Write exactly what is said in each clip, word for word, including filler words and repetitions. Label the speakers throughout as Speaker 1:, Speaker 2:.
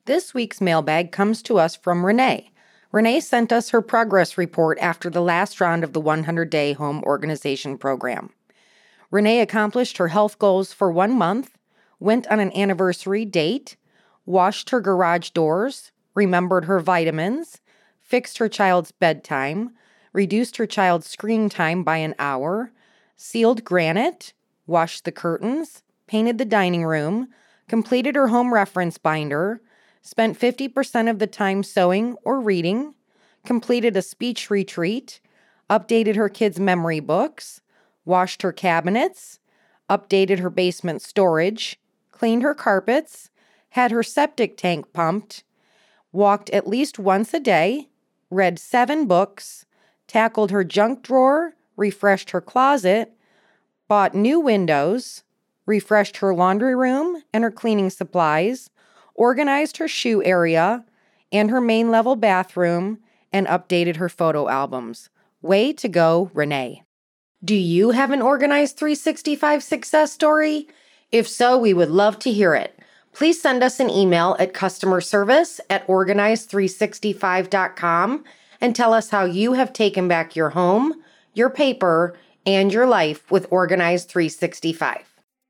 Speaker 1: This week's mailbag comes to us from Renee. Renee sent us her progress report after the last round of the one hundred day Home Organization Program. Renee accomplished her health goals for one month, went on an anniversary date, washed her garage doors, remembered her vitamins, fixed her child's bedtime, reduced her child's screen time by an hour, sealed granite, washed the curtains, painted the dining room, completed her home reference binder, spent fifty percent of the time sewing or reading, completed a speech retreat, updated her kids' memory books, washed her cabinets, updated her basement storage, cleaned her carpets, had her septic tank pumped, walked at least once a day, read seven books, tackled her junk drawer, refreshed her closet, bought new windows, refreshed her laundry room and her cleaning supplies, organized her shoe area and her main level bathroom, and updated her photo albums. Way to go, Renee. Do you have an Organized three sixty-five success story? If so, we would love to hear it. Please send us an email at customer service at organized three sixty-five dot com and tell us how you have taken back your home, your paper, and your life with Organized three sixty-five.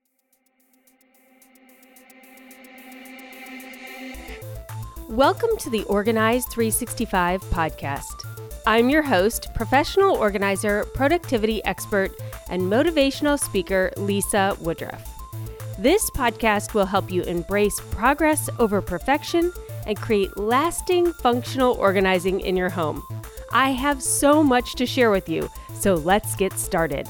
Speaker 2: Welcome to the Organized three sixty-five podcast. I'm your host, professional organizer, productivity expert, and motivational speaker, Lisa Woodruff. This podcast will help you embrace progress over perfection and create lasting functional organizing in your home. I have so much to share with you, so let's get started.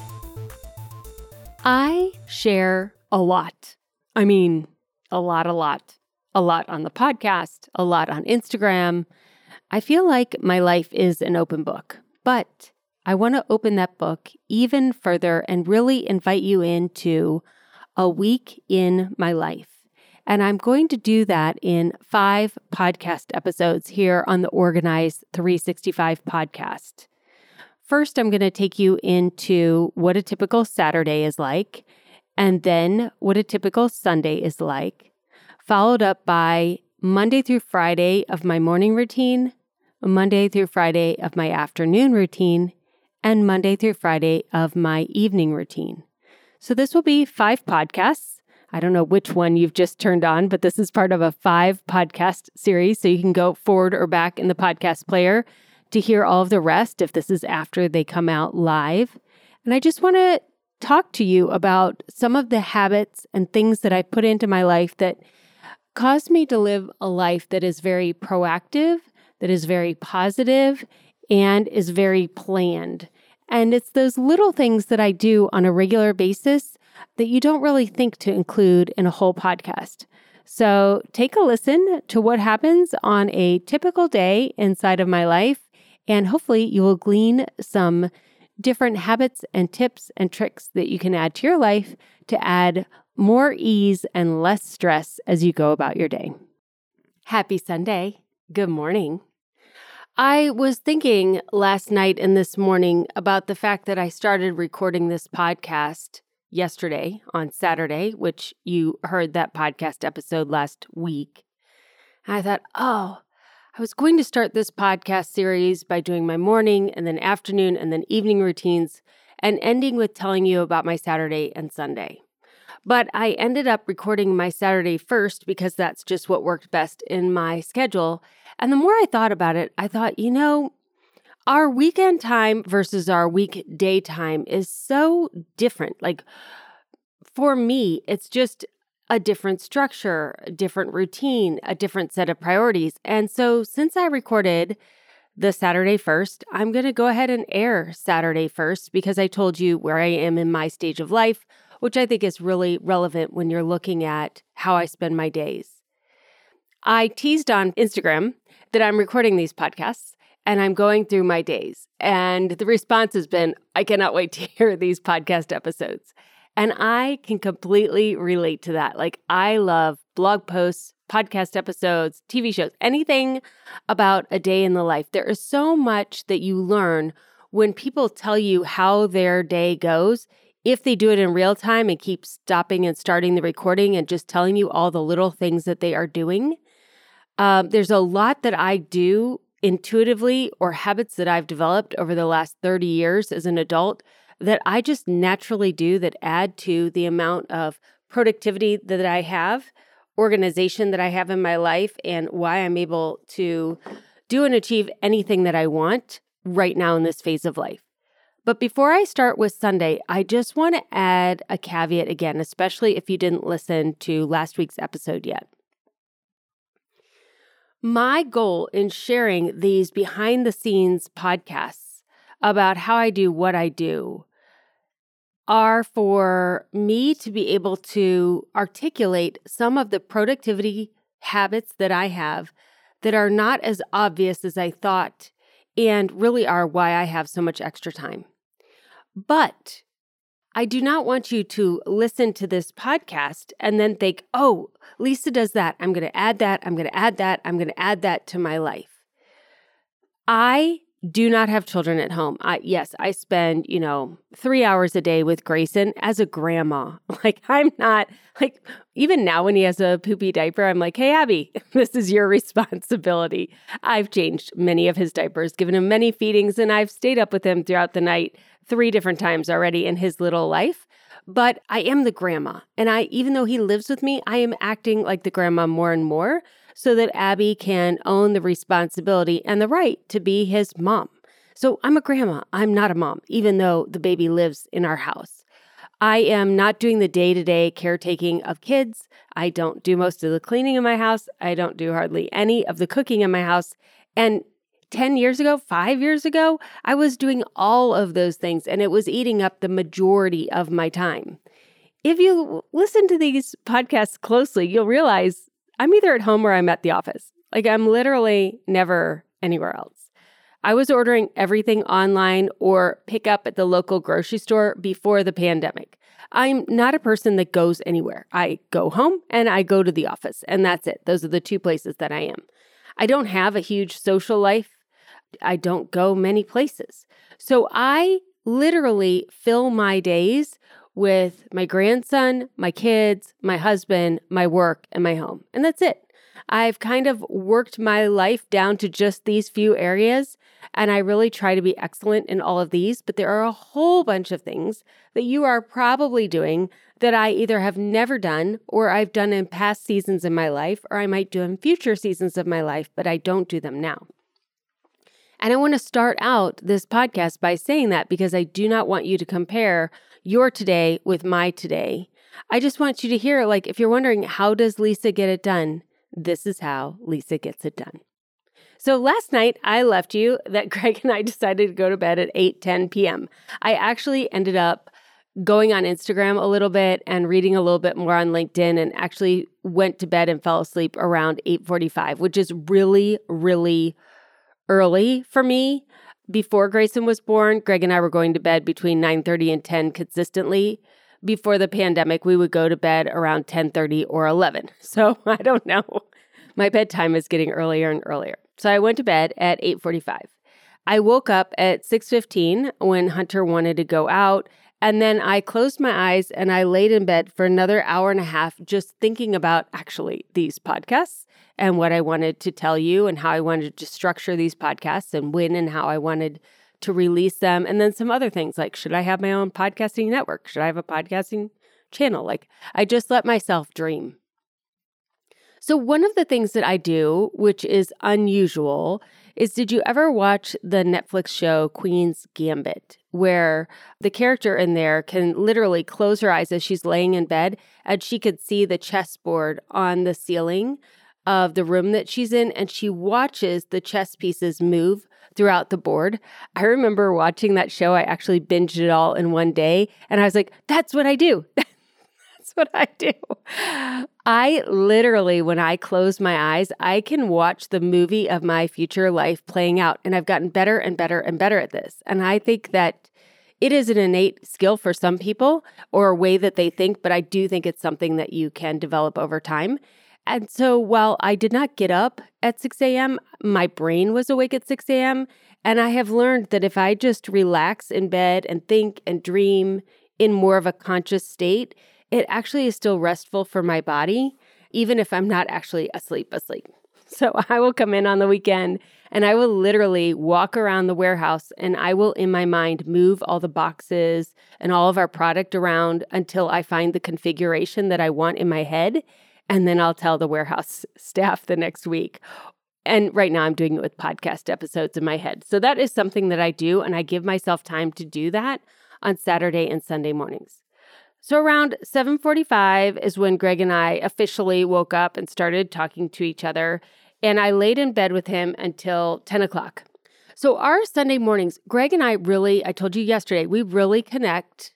Speaker 2: I share a lot. I mean, a lot, a lot. A lot on the podcast, a lot on Instagram. I feel like my life is an open book, but I want to open that book even further and really invite you into a week in my life. And I'm going to do that in five podcast episodes here on the Organized three sixty-five podcast. First, I'm going to take you into what a typical Saturday is like, and then what a typical Sunday is like, followed up by Monday through Friday of my morning routine, Monday through Friday of my afternoon routine, and Monday through Friday of my evening routine. So this will be five podcasts. I don't know which one you've just turned on, but this is part of a five podcast series. So you can go forward or back in the podcast player to hear all of the rest if this is after they come out live. And I just want to talk to you about some of the habits and things that I put into my life that caused me to live a life that is very proactive, that is very positive, and is very planned. And it's those little things that I do on a regular basis that you don't really think to include in a whole podcast. So take a listen to what happens on a typical day inside of my life, and hopefully you will glean some different habits and tips and tricks that you can add to your life to add more ease and less stress as you go about your day. Happy Sunday. Good morning. I was thinking last night and this morning about the fact that I started recording this podcast yesterday on Saturday, which you heard that podcast episode last week. And I thought, oh, I was going to start this podcast series by doing my morning and then afternoon and then evening routines and ending with telling you about my Saturday and Sunday. But I ended up recording my Saturday first because that's just what worked best in my schedule. And the more I thought about it, I thought, you know, our weekend time versus our weekday time is so different. Like for me, it's just a different structure, a different routine, a different set of priorities. And so since I recorded the Saturday first, I'm going to go ahead and air Saturday first because I told you where I am in my stage of life, which I think is really relevant when you're looking at how I spend my days. I teased on Instagram that I'm recording these podcasts and I'm going through my days. And the response has been, I cannot wait to hear these podcast episodes. And I can completely relate to that. Like I love blog posts, podcast episodes, T V shows, anything about a day in the life. There is so much that you learn when people tell you how their day goes. If they do it in real time and keep stopping and starting the recording and just telling you all the little things that they are doing, Um, there's a lot that I do intuitively or habits that I've developed over the last thirty years as an adult that I just naturally do that add to the amount of productivity that I have, organization that I have in my life, and why I'm able to do and achieve anything that I want right now in this phase of life. But before I start with Sunday, I just want to add a caveat again, especially if you didn't listen to last week's episode yet. My goal in sharing these behind the scenes podcasts about how I do what I do are for me to be able to articulate some of the productivity habits that I have that are not as obvious as I thought and really are why I have so much extra time. But I do not want you to listen to this podcast and then think, oh, Lisa does that. I'm going to add that. I'm going to add that. I'm going to add that to my life. I do not have children at home. I, yes, I spend, you know, three hours a day with Grayson as a grandma. Like, I'm not, like, even now when he has a poopy diaper, I'm like, hey, Abby, this is your responsibility. I've changed many of his diapers, given him many feedings, and I've stayed up with him throughout the night three different times already in his little life. But I am the grandma. And I, even though he lives with me, I am acting like the grandma more and more so that Abby can own the responsibility and the right to be his mom. So I'm a grandma. I'm not a mom, even though the baby lives in our house. I am not doing the day-to-day caretaking of kids. I don't do most of the cleaning in my house. I don't do hardly any of the cooking in my house. And ten years ago, five years ago, I was doing all of those things, and it was eating up the majority of my time. If you listen to these podcasts closely, you'll realize I'm either at home or I'm at the office. Like, I'm literally never anywhere else. I was ordering everything online or pick up at the local grocery store before the pandemic. I'm not a person that goes anywhere. I go home and I go to the office, and that's it. Those are the two places that I am. I don't have a huge social life. I don't go many places. So I literally fill my days with my grandson, my kids, my husband, my work, and my home. And that's it. I've kind of worked my life down to just these few areas, and I really try to be excellent in all of these, but there are a whole bunch of things that you are probably doing that I either have never done or I've done in past seasons in my life, or I might do in future seasons of my life, but I don't do them now. And I want to start out this podcast by saying that because I do not want you to compare your today with my today. I just want you to hear, like, if you're wondering, how does Lisa get it done? This is how Lisa gets it done. So last night, I left you that Greg and I decided to go to bed at eight ten p.m. I actually ended up going on Instagram a little bit and reading a little bit more on LinkedIn, and actually went to bed and fell asleep around eight forty-five, which is really, really early for me. Before Grayson was born, Greg and I were going to bed between nine thirty and ten consistently. Before the pandemic, we would go to bed around ten thirty or eleven. So I don't know. My bedtime is getting earlier and earlier. So I went to bed at eight forty-five. I woke up at six fifteen when Hunter wanted to go out. And then I closed my eyes and I laid in bed for another hour and a half just thinking about actually these podcasts and what I wanted to tell you and how I wanted to structure these podcasts and when and how I wanted to release them. And then some other things like, should I have my own podcasting network? Should I have a podcasting channel? Like, I just let myself dream. So one of the things that I do, which is unusual, is did you ever watch the Netflix show Queen's Gambit, where the character in there can literally close her eyes as she's laying in bed and she could see the chessboard on the ceiling of the room that she's in, and she watches the chess pieces move throughout the board. I remember watching that show. I actually binged it all in one day, and I was like, that's what I do. That's what I do. I literally, when I close my eyes, I can watch the movie of my future life playing out, and I've gotten better and better and better at this. And I think that it is an innate skill for some people or a way that they think, but I do think it's something that you can develop over time. And so while I did not get up at six a.m., my brain was awake at six a.m., and I have learned that if I just relax in bed and think and dream in more of a conscious state, it actually is still restful for my body, even if I'm not actually asleep asleep. So I will come in on the weekend and I will literally walk around the warehouse and I will, in my mind, move all the boxes and all of our product around until I find the configuration that I want in my head. And then I'll tell the warehouse staff the next week. And right now I'm doing it with podcast episodes in my head. So that is something that I do, and I give myself time to do that on Saturday and Sunday mornings. So around seven forty-five is when Greg and I officially woke up and started talking to each other, and I laid in bed with him until ten o'clock. So our Sunday mornings, Greg and I really, I told you yesterday, we really connect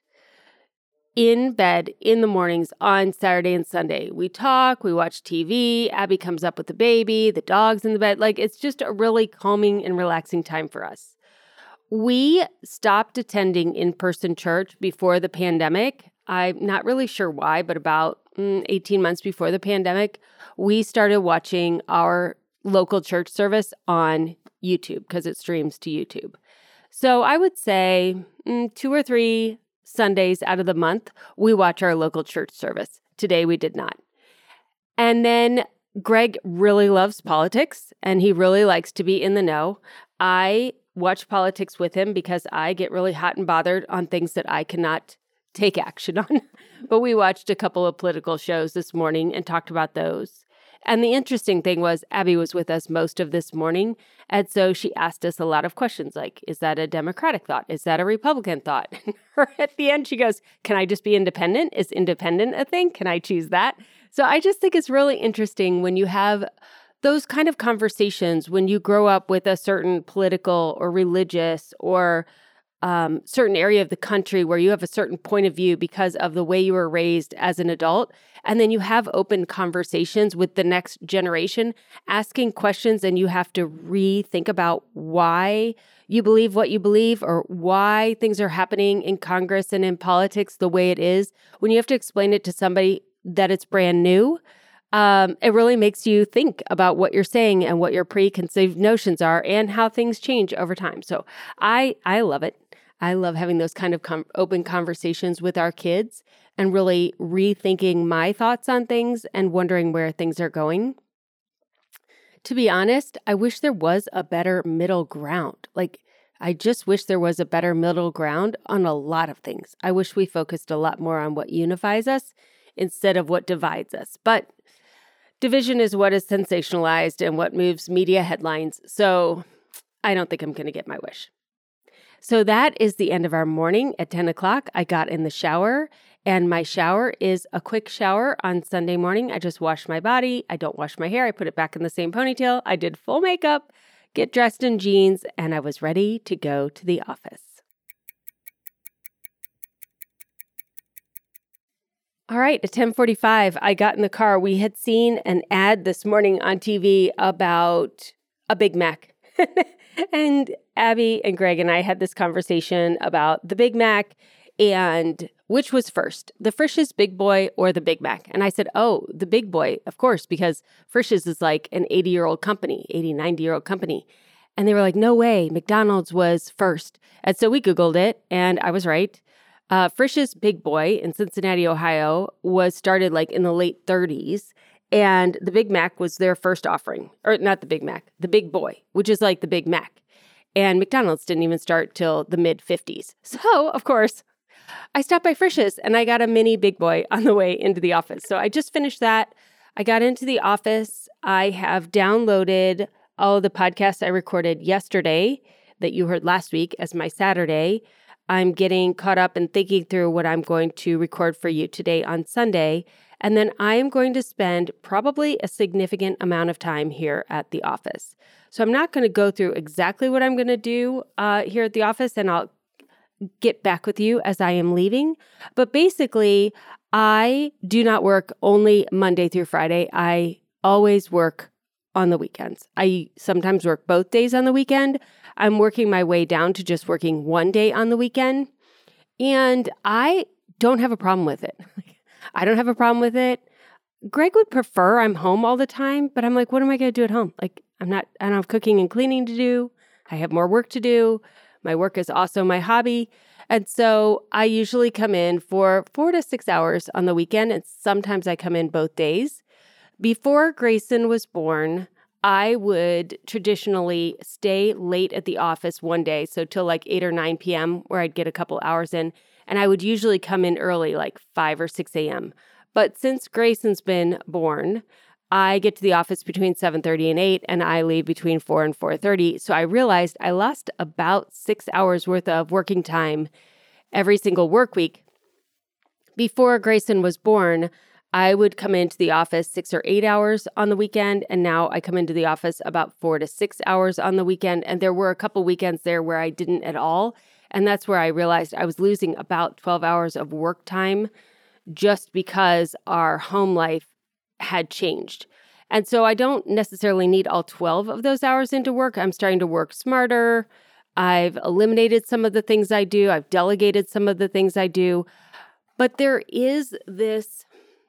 Speaker 2: in bed in the mornings on Saturday and Sunday. We talk, we watch T V, Abby comes up with the baby, the dog's in the bed. Like, it's just a really calming and relaxing time for us. We stopped attending in-person church before the pandemic. I'm not really sure why, but about mm, eighteen months before the pandemic, we started watching our local church service on YouTube because it streams to YouTube. So I would say mm, two or three Sundays out of the month, we watch our local church service. Today we did not. And then Greg really loves politics and he really likes to be in the know. I watch politics with him because I get really hot and bothered on things that I cannot take action on. But we watched a couple of political shows this morning and talked about those. And the interesting thing was Abby was with us most of this morning. And so she asked us a lot of questions like, is that a Democratic thought? Is that a Republican thought? And at the end, she goes, can I just be independent? Is independent a thing? Can I choose that? So I just think it's really interesting when you have those kind of conversations, when you grow up with a certain political or religious or um, certain area of the country where you have a certain point of view because of the way you were raised as an adult. And then you have open conversations with the next generation, asking questions, and you have to rethink about why you believe what you believe or why things are happening in Congress and in politics the way it is. When you have to explain it to somebody that it's brand new, um, it really makes you think about what you're saying and what your preconceived notions are and how things change over time. So I I love it. I love having those kind of com- open conversations with our kids and really rethinking my thoughts on things and wondering where things are going. To be honest, I wish there was a better middle ground. Like, I just wish there was a better middle ground on a lot of things. I wish we focused a lot more on what unifies us instead of what divides us. But division is what is sensationalized and what moves media headlines. So I don't think I'm going to get my wish. So that is the end of our morning at ten o'clock. I got in the shower, and my shower is a quick shower on Sunday morning. I just wash my body. I don't wash my hair. I put it back in the same ponytail. I did full makeup, get dressed in jeans, and I was ready to go to the office. All right, at ten forty-five, I got in the car. We had seen an ad this morning on T V about a Big Mac. And Abby and Greg and I had this conversation about the Big Mac and which was first, the Frisch's Big Boy or the Big Mac. And I said, oh, the Big Boy, of course, because Frisch's is like an eighty-year-old company, eighty, ninety-year-old company. And they were like, no way, McDonald's was first. And so we Googled it, and I was right. Uh, Frisch's Big Boy in Cincinnati, Ohio, was started like in the late thirties. And the Big Mac was their first offering, or not the Big Mac, the Big Boy, which is like the Big Mac. And McDonald's didn't even start till the mid fifties. So, of course, I stopped by Frisch's and I got a mini Big Boy on the way into the office. So I just finished that. I got into the office. I have downloaded all the podcasts I recorded yesterday that you heard last week as my Saturday. I'm getting caught up and thinking through what I'm going to record for you today on Sunday. And then I am going to spend probably a significant amount of time here at the office. So I'm not going to go through exactly what I'm going to do uh, here at the office, and I'll get back with you as I am leaving. But basically, I do not work only Monday through Friday. I always work on the weekends. I sometimes work both days on the weekend. I'm working my way down to just working one day on the weekend. And I don't have a problem with it. I don't have a problem with it. Greg would prefer I'm home all the time, but I'm like, what am I going to do at home? Like, I'm not, I don't have cooking and cleaning to do. I have more work to do. My work is also my hobby. And so I usually come in for four to six hours on the weekend, and sometimes I come in both days. Before Grayson was born, I would traditionally stay late at the office one day, so till like eight or nine p.m., where I'd get a couple hours in, and I would usually come in early, like five or six a.m. But since Grayson's been born, I get to the office between seven thirty and eight, and I leave between four and four thirty. So I realized I lost about six hours worth of working time every single work week. Before Grayson was born, I would come into the office six or eight hours on the weekend, and now I come into the office about four to six hours on the weekend. And there were a couple weekends there where I didn't at all. And that's where I realized I was losing about twelve hours of work time just because our home life had changed. And so I don't necessarily need all twelve of those hours into work. I'm starting to work smarter. I've eliminated some of the things I do. I've delegated some of the things I do. But there is this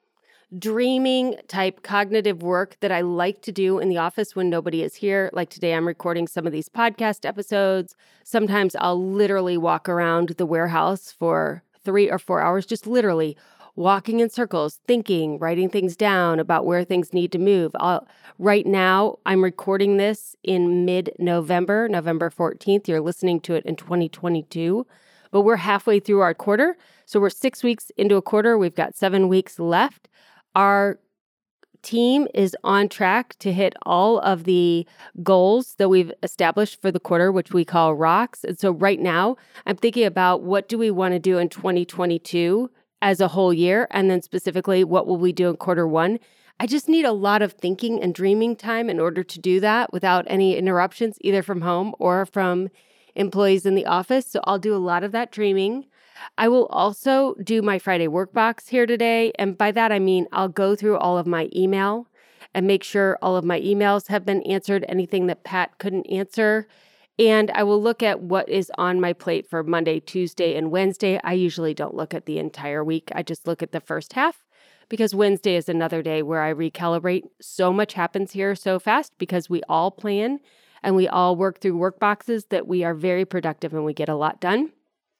Speaker 2: dreaming type cognitive work that I like to do in the office when nobody is here. Like today, I'm recording some of these podcast episodes. Sometimes I'll literally walk around the warehouse for three or four hours, just literally walking in circles, thinking, writing things down about where things need to move. I'll, right now, I'm recording this in mid-November, November fourteenth. You're listening to it in twenty twenty-two, but we're halfway through our quarter. So we're six weeks into a quarter. We've got seven weeks left. Our team is on track to hit all of the goals that we've established for the quarter, which we call rocks. And so right now, I'm thinking about what do we want to do in twenty twenty-two as a whole year, and then specifically, what will we do in quarter one? I just need a lot of thinking and dreaming time in order to do that without any interruptions, either from home or from employees in the office. So I'll do a lot of that dreaming. I will also do my Friday workbox here today. And by that, I mean, I'll go through all of my email and make sure all of my emails have been answered, anything that Pat couldn't answer. And I will look at what is on my plate for Monday, Tuesday, and Wednesday. I usually don't look at the entire week. I just look at the first half because Wednesday is another day where I recalibrate. So much happens here so fast because we all plan and we all work through work boxes that we are very productive and we get a lot done.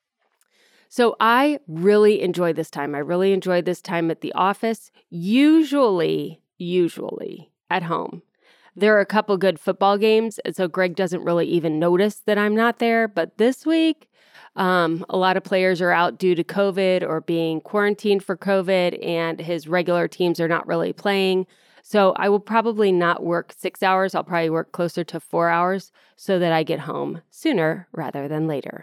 Speaker 2: So I really enjoy this time. I really enjoy this time at the office, usually, usually at home. There are a couple good football games, and so Greg doesn't really even notice that I'm not there. But this week, um, a lot of players are out due to COVID or being quarantined for COVID, and his regular teams are not really playing. So I will probably not work six hours. I'll probably work closer to four hours so that I get home sooner rather than later.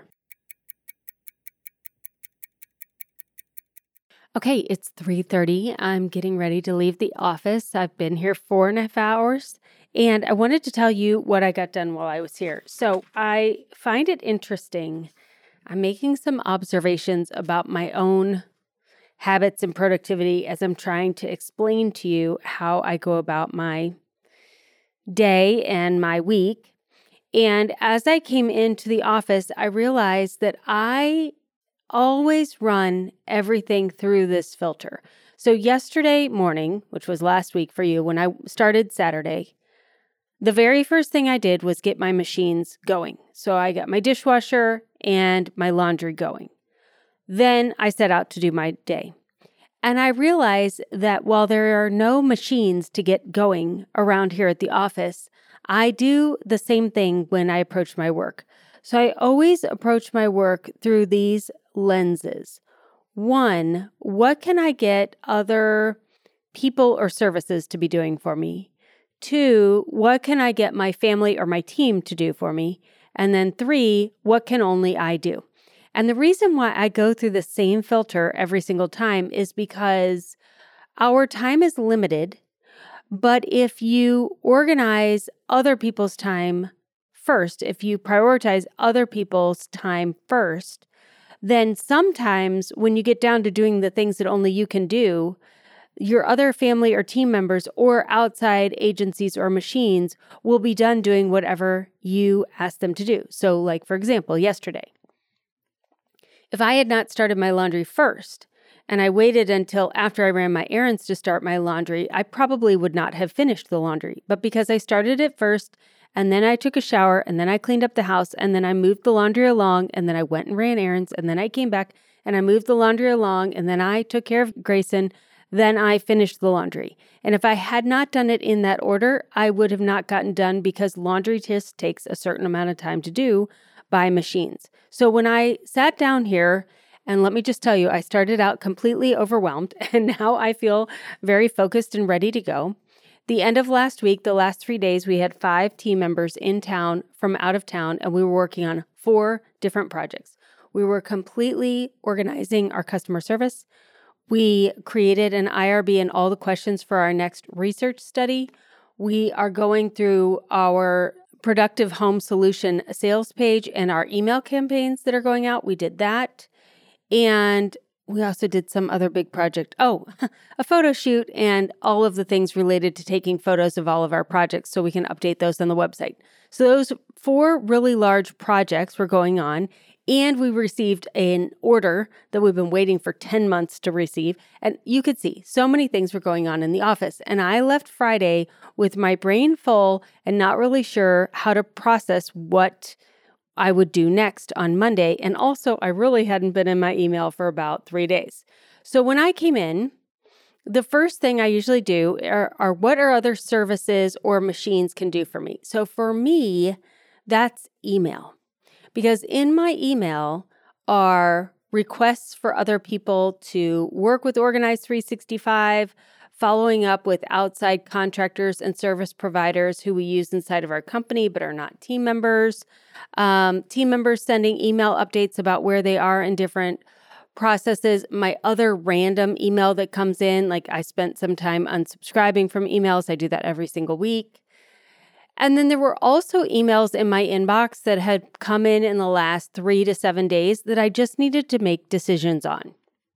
Speaker 2: Okay, it's three thirty. I'm getting ready to leave the office. I've been here four and a half hours, and I wanted to tell you what I got done while I was here. So I find it interesting. I'm making some observations about my own habits and productivity as I'm trying to explain to you how I go about my day and my week. And as I came into the office, I realized that I always run everything through this filter. So yesterday morning, which was last week for you, when I started Saturday, the very first thing I did was get my machines going. So I got my dishwasher and my laundry going. Then I set out to do my day. And I realized that while there are no machines to get going around here at the office, I do the same thing when I approach my work. So I always approach my work through these lenses. One, what can I get other people or services to be doing for me? Two, what can I get my family or my team to do for me? And then three, what can only I do? And the reason why I go through the same filter every single time is because our time is limited, but if you organize other people's time first, if you prioritize other people's time first, then sometimes when you get down to doing the things that only you can do, your other family or team members or outside agencies or machines will be done doing whatever you ask them to do. So like, for example, yesterday, if I had not started my laundry first and I waited until after I ran my errands to start my laundry, I probably would not have finished the laundry. But because I started it first, and then I took a shower, and then I cleaned up the house, and then I moved the laundry along, and then I went and ran errands, and then I came back and I moved the laundry along, and then I took care of Grayson, Then I finished the laundry. And if I had not done it in that order, I would have not gotten done because laundry just takes a certain amount of time to do by machines. So when I sat down here, and let me just tell you, I started out completely overwhelmed, and now I feel very focused and ready to go. The end of last week, the last three days, we had five team members in town from out of town, and we were working on four different projects. We were completely organizing our customer service. We created an I R B and all the questions for our next research study. We are going through our Productive Home Solution sales page and our email campaigns that are going out. We did that. And we also did some other big project. Oh, a photo shoot and all of the things related to taking photos of all of our projects so we can update those on the website. So those four really large projects were going on. And we received an order that we've been waiting for ten months to receive. And you could see so many things were going on in the office. And I left Friday with my brain full and not really sure how to process what I would do next on Monday. And also, I really hadn't been in my email for about three days. So when I came in, the first thing I usually do are, are what are other services or machines can do for me. So for me, that's email. Because in my email are requests for other people to work with Organize three sixty-five, following up with outside contractors and service providers who we use inside of our company but are not team members, um, team members sending email updates about where they are in different processes, my other random email that comes in, like I spent some time unsubscribing from emails. I do that every single week. And then there were also emails in my inbox that had come in in the last three to seven days that I just needed to make decisions on.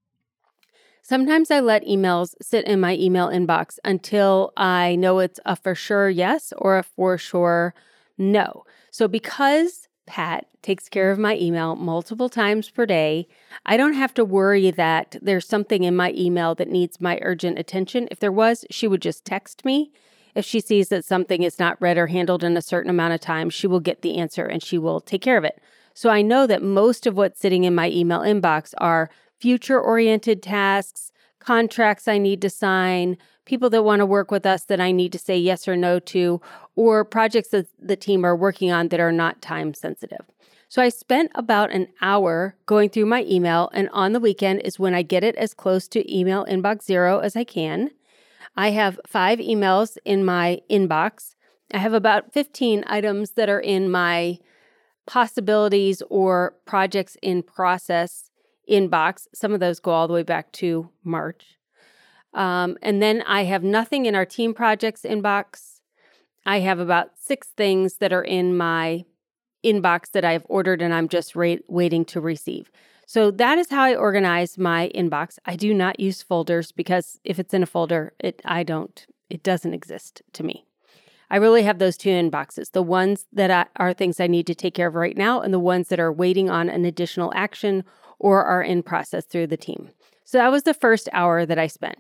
Speaker 2: Sometimes I let emails sit in my email inbox until I know it's a for sure yes or a for sure no. So because Pat takes care of my email multiple times per day, I don't have to worry that there's something in my email that needs my urgent attention. If there was, she would just text me. If she sees that something is not read or handled in a certain amount of time, she will get the answer and she will take care of it. So I know that most of what's sitting in my email inbox are future-oriented tasks, contracts I need to sign, people that want to work with us that I need to say yes or no to, or projects that the team are working on that are not time sensitive. So I spent about an hour going through my email, and on the weekend is when I get it as close to email inbox zero as I can. I have five emails in my inbox. I have about fifteen items that are in my possibilities or projects in process inbox. Some of those go all the way back to March. Um, and then I have nothing in our team projects inbox. I have about six things that are in my inbox that I've ordered and I'm just ra- waiting to receive. So that is how I organize my inbox. I do not use folders because if it's in a folder, it I don't, it doesn't exist to me. I really have those two inboxes, the ones that I, are things I need to take care of right now and the ones that are waiting on an additional action or are in process through the team. So that was the first hour that I spent.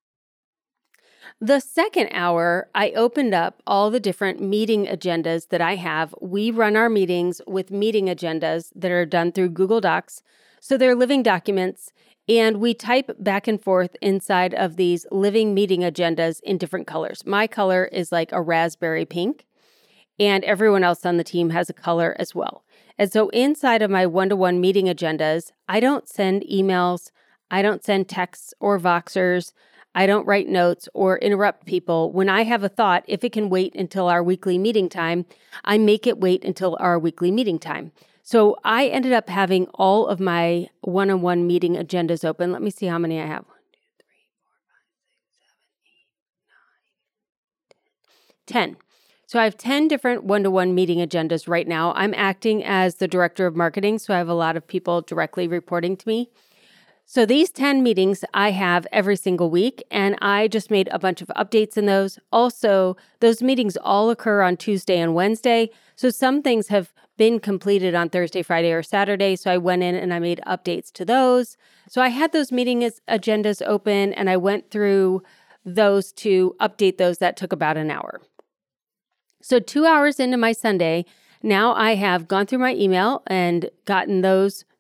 Speaker 2: The second hour, I opened up all the different meeting agendas that I have. We run our meetings with meeting agendas that are done through Google Docs. So they're living documents, and we type back and forth inside of these living meeting agendas in different colors. My color is like a raspberry pink, and everyone else on the team has a color as well. And so inside of my one-to-one meeting agendas, I don't send emails, I don't send texts or Voxers, I don't write notes or interrupt people. When I have a thought, if it can wait until our weekly meeting time, I make it wait until our weekly meeting time. So I ended up having all of my one-on-one meeting agendas open. Let me see how many I have. One, two, three, four, five, six, seven, eight, nine, ten. So I have ten different one-to-one meeting agendas right now. I'm acting as the director of marketing, so I have a lot of people directly reporting to me. So these ten meetings I have every single week, and I just made a bunch of updates in those. Also, those meetings all occur on Tuesday and Wednesday. So some things have been completed on Thursday, Friday, or Saturday. So I went in and I made updates to those. So I had those meeting agendas open, and I went through those to update those. That took about an hour. So two hours into my Sunday, now I have gone through my email and gotten those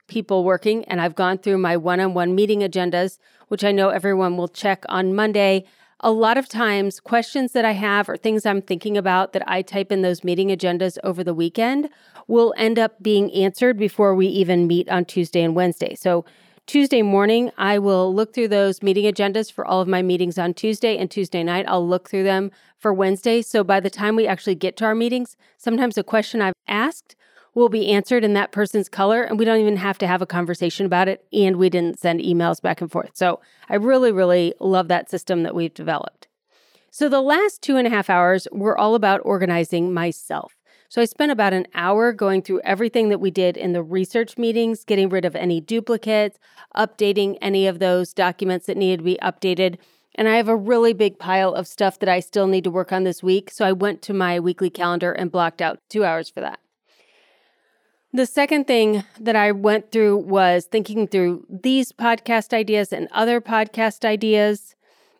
Speaker 2: people working, and I've gone through my one-on-one meeting agendas, which I know everyone will check on Monday. A lot of times, questions that I have or things I'm thinking about that I type in those meeting agendas over the weekend will end up being answered before we even meet on Tuesday and Wednesday. So Tuesday morning, I will look through those meeting agendas for all of my meetings on Tuesday, and Tuesday night, I'll look through them for Wednesday. So by the time we actually get to our meetings, sometimes a question I've asked will be answered in that person's color, and we don't even have to have a conversation about it, and we didn't send emails back and forth. So I really, really love that system that we've developed. So the last two and a half hours were all about organizing myself. So I spent about an hour going through everything that we did in the research meetings, getting rid of any duplicates, updating any of those documents that needed to be updated. And I have a really big pile of stuff that I still need to work on this week. So I went to my weekly calendar and blocked out two hours for that. The second thing that I went through was thinking through these podcast ideas and other podcast ideas.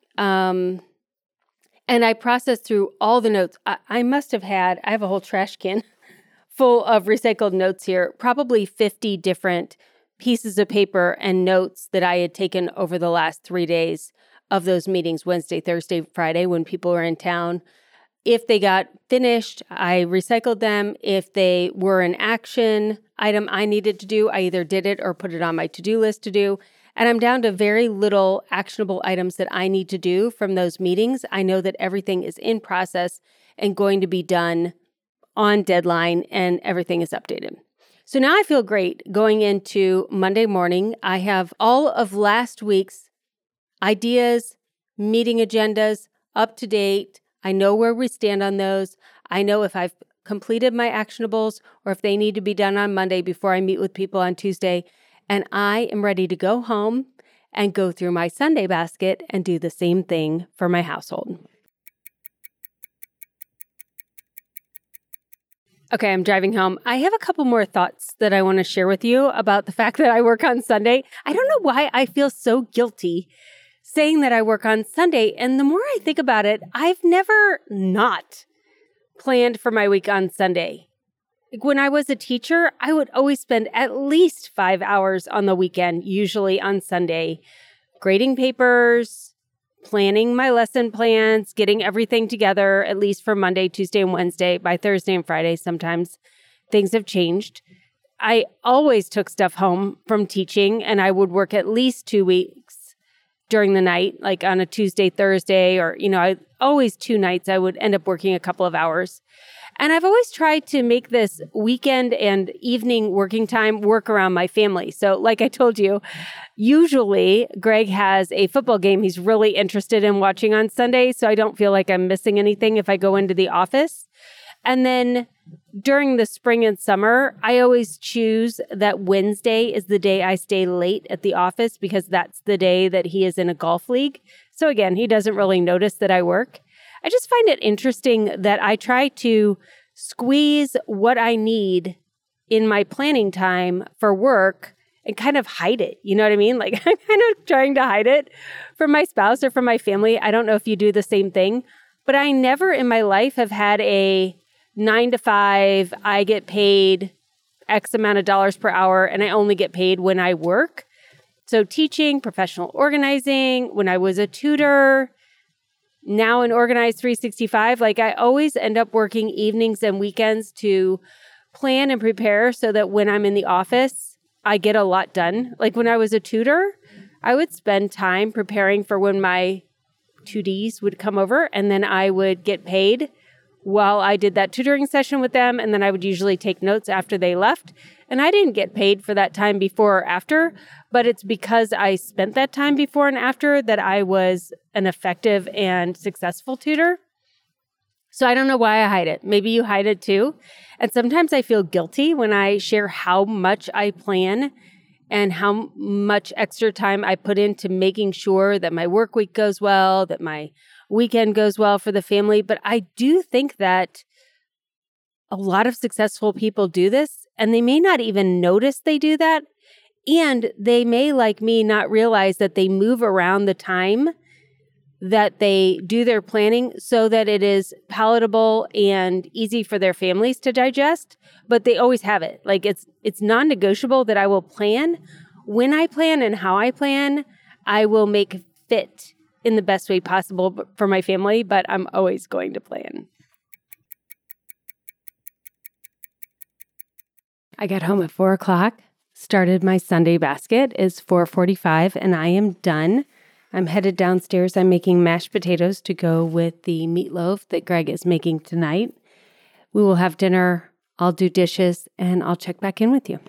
Speaker 2: Um, and I processed through all the notes. I, I must have had, I have a whole trash can full of recycled notes here, probably fifty different pieces of paper and notes that I had taken over the last three days of those meetings, Wednesday, Thursday, Friday, when people were in town. If they got finished, I recycled them. If they were an action item I needed to do, I either did it or put it on my to-do list to do. And I'm down to very little actionable items that I need to do from those meetings. I know that everything is in process and going to be done on deadline, and everything is updated. So now I feel great going into Monday morning. I have all of last week's ideas, meeting agendas up to date. I know where we stand on those. I know if I've completed my actionables or if they need to be done on Monday before I meet with people on Tuesday. And I am ready to go home and go through my Sunday basket and do the same thing for my household. Okay, I'm driving home. I have a couple more thoughts that I want to share with you about the fact that I work on Sunday. I don't know why I feel so guilty saying that I work on Sunday. And the more I think about it, I've never not planned for my week on Sunday. Like when I was a teacher, I would always spend at least five hours on the weekend, usually on Sunday, grading papers, planning my lesson plans, getting everything together, at least for Monday, Tuesday, and Wednesday. By Thursday and Friday, sometimes things have changed. I always took stuff home from teaching, and I would work at least two weeks during the night, like on a Tuesday, Thursday, or, you know, I always two nights I would end up working a couple of hours. And I've always tried to make this weekend and evening working time work around my family. So like I told you, usually Greg has a football game he's really interested in watching on Sunday, so I don't feel like I'm missing anything if I go into the office. And then during the spring and summer, I always choose that Wednesday is the day I stay late at the office because that's the day that he is in a golf league. So again, he doesn't really notice that I work. I just find it interesting that I try to squeeze what I need in my planning time for work and kind of hide it. You know what I mean? Like I'm kind of trying to hide it from my spouse or from my family. I don't know if you do the same thing, but I never in my life have had a nine to five, I get paid X amount of dollars per hour, and I only get paid when I work. So teaching, professional organizing, when I was a tutor, now in Organize three sixty-five, like I always end up working evenings and weekends to plan and prepare so that when I'm in the office, I get a lot done. Like when I was a tutor, I would spend time preparing for when my two Ds would come over, and then I would get paid while I did that tutoring session with them, and then I would usually take notes after they left. And I didn't get paid for that time before or after, but it's because I spent that time before and after that I was an effective and successful tutor. So I don't know why I hide it. Maybe you hide it too. And sometimes I feel guilty when I share how much I plan and how much extra time I put into making sure that my work week goes well, that my weekend goes well for the family. But I do think that a lot of successful people do this, and they may not even notice they do that. And they may, like me, not realize that they move around the time that they do their planning so that it is palatable and easy for their families to digest, but they always have it. Like it's it's non-negotiable that I will plan. When I plan and how I plan, I will make fit in the best way possible for my family, but I'm always going to plan. I got home at four o'clock, started my Sunday basket. It's four forty-five and I am done. I'm headed downstairs. I'm making mashed potatoes to go with the meatloaf that Greg is making tonight. We will have dinner. I'll do dishes and I'll check back in with you.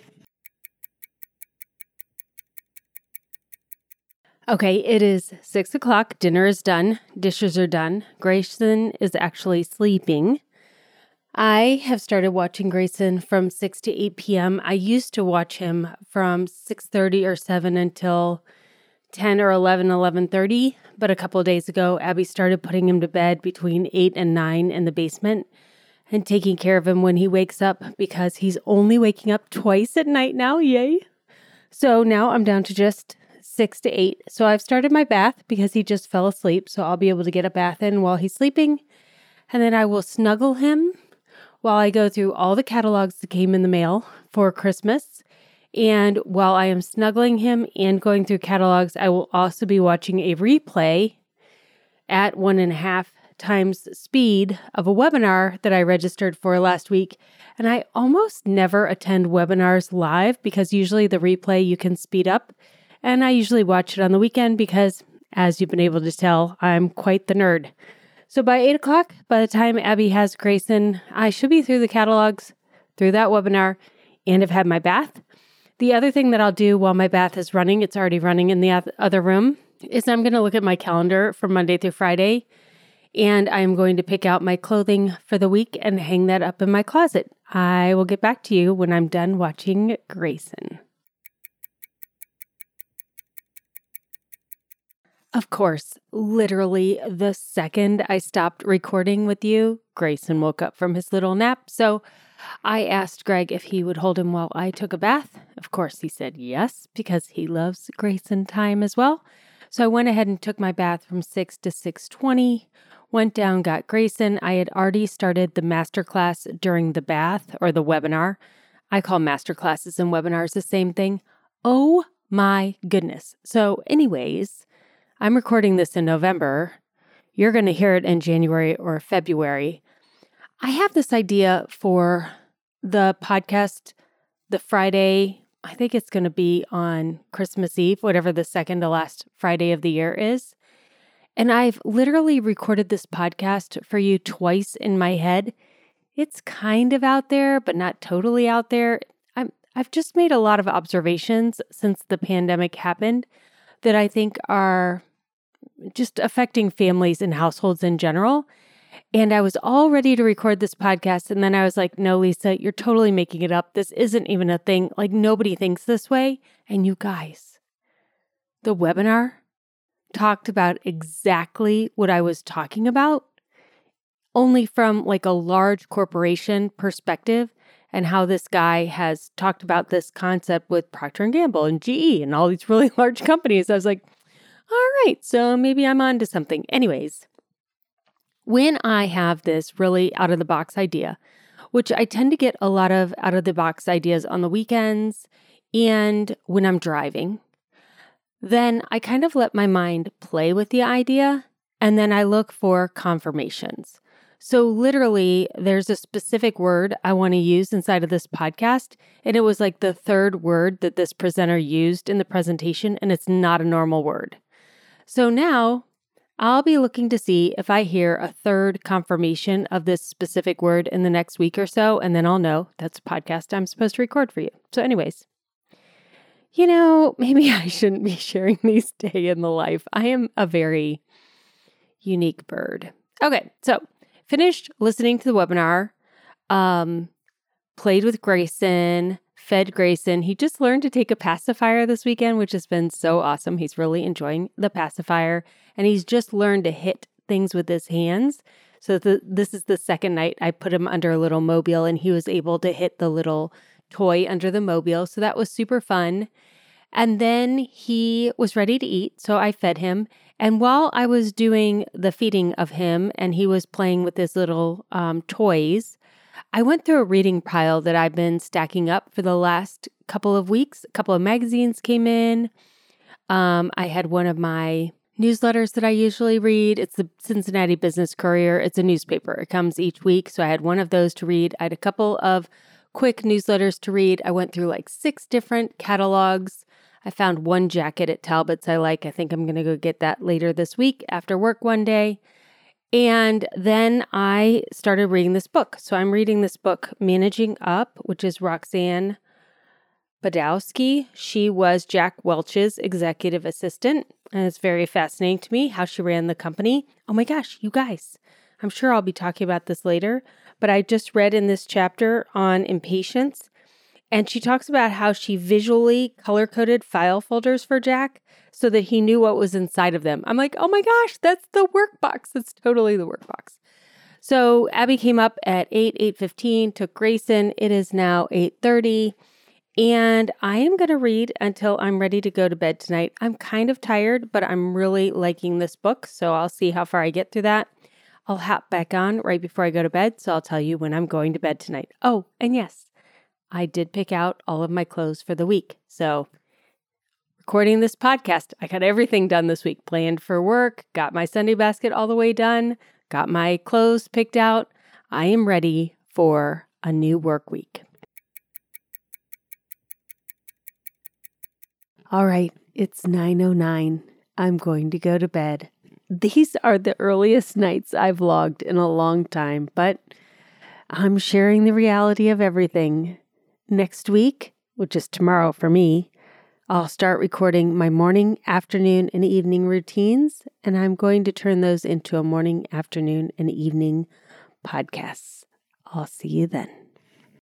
Speaker 2: Okay, it is six o'clock. Dinner is done. Dishes are done. Grayson is actually sleeping. I have started watching Grayson from six to eight p.m. I used to watch him from six thirty or seven until ten or eleven, eleven thirty. But a couple of days ago, Abby started putting him to bed between eight and nine in the basement and taking care of him when he wakes up because he's only waking up twice at night now. Yay. So now I'm down to just six to eight. So I've started my bath because he just fell asleep. So I'll be able to get a bath in while he's sleeping. And then I will snuggle him while I go through all the catalogs that came in the mail for Christmas. And while I am snuggling him and going through catalogs, I will also be watching a replay at one and a half times speed of a webinar that I registered for last week. And I almost never attend webinars live because usually the replay you can speed up. And I usually watch it on the weekend because, as you've been able to tell, I'm quite the nerd. So by eight o'clock, by the time Abby has Grayson, I should be through the catalogs, through that webinar, and have had my bath. The other thing that I'll do while my bath is running, it's already running in the other room, is I'm going to look at my calendar for Monday through Friday, and I'm going to pick out my clothing for the week and hang that up in my closet. I will get back to you when I'm done watching Grayson. Of course, literally the second I stopped recording with you, Grayson woke up from his little nap. So I asked Greg if he would hold him while I took a bath. Of course, he said yes, because he loves Grayson time as well. So I went ahead and took my bath from six to six twenty, went down, got Grayson. I had already started the masterclass during the bath or the webinar. I call masterclasses and webinars the same thing. Oh my goodness. So anyways, I'm recording this in November. You're going to hear it in January or February. I have this idea for the podcast, the Friday, I think it's going to be on Christmas Eve, whatever the second to last Friday of the year is. And I've literally recorded this podcast for you twice in my head. It's kind of out there, but not totally out there. I'm, I've just made a lot of observations since the pandemic happened that I think are just affecting families and households in general. And I was all ready to record this podcast. And then I was like, no, Lisa, you're totally making it up. This isn't even a thing. Like nobody thinks this way. And you guys, the webinar talked about exactly what I was talking about, only from like a large corporation perspective and how this guy has talked about this concept with Procter and Gamble and G E and all these really large companies. I was like, all right, so maybe I'm on to something. Anyways, when I have this really out-of-the-box idea, which I tend to get a lot of out-of-the-box ideas on the weekends and when I'm driving, then I kind of let my mind play with the idea, and then I look for confirmations. So literally, there's a specific word I want to use inside of this podcast, and it was like the third word that this presenter used in the presentation, and it's not a normal word. So now I'll be looking to see if I hear a third confirmation of this specific word in the next week or so, and then I'll know that's a podcast I'm supposed to record for you. So anyways, you know, maybe I shouldn't be sharing these day in the life. I am a very unique bird. Okay, so finished listening to the webinar, um, played with Grayson, fed Grayson. He just learned to take a pacifier this weekend, which has been so awesome. He's really enjoying the pacifier, and he's just learned to hit things with his hands. So the, this is the second night I put him under a little mobile, and he was able to hit the little toy under the mobile. So that was super fun. And then he was ready to eat, so I fed him. And while I was doing the feeding of him and he was playing with his little um, toys, I went through a reading pile that I've been stacking up for the last couple of weeks. A couple of magazines came in. Um, I had one of my newsletters that I usually read. It's the Cincinnati Business Courier. It's a newspaper. It comes each week. So I had one of those to read. I had a couple of quick newsletters to read. I went through like six different catalogs. I found one jacket at Talbot's I like. I think I'm going to go get that later this week after work one day. And then I started reading this book. So I'm reading this book, Managing Up, which is Roxanne Badowski. She was Jack Welch's executive assistant. And it's very fascinating to me how she ran the company. Oh my gosh, you guys, I'm sure I'll be talking about this later, but I just read in this chapter on impatience. And she talks about how she visually color-coded file folders for Jack so that he knew what was inside of them. I'm like, oh my gosh, that's the workbox. That's totally the workbox. So Abby came up at eight, eight fifteen, took Grayson. It is now eight thirty. And I am going to read until I'm ready to go to bed tonight. I'm kind of tired, but I'm really liking this book. So I'll see how far I get through that. I'll hop back on right before I go to bed. So I'll tell you when I'm going to bed tonight. Oh, and yes, I did pick out all of my clothes for the week. So recording this podcast, I got everything done this week. Planned for work, got my Sunday basket all the way done, got my clothes picked out. I am ready for a new work week. All right, it's nine oh nine. I'm going to go to bed. These are the earliest nights I've logged in a long time, but I'm sharing the reality of everything. Next week, which is tomorrow for me, I'll start recording my morning, afternoon, and evening routines, and I'm going to turn those into a morning, afternoon, and evening podcasts. I'll see you then.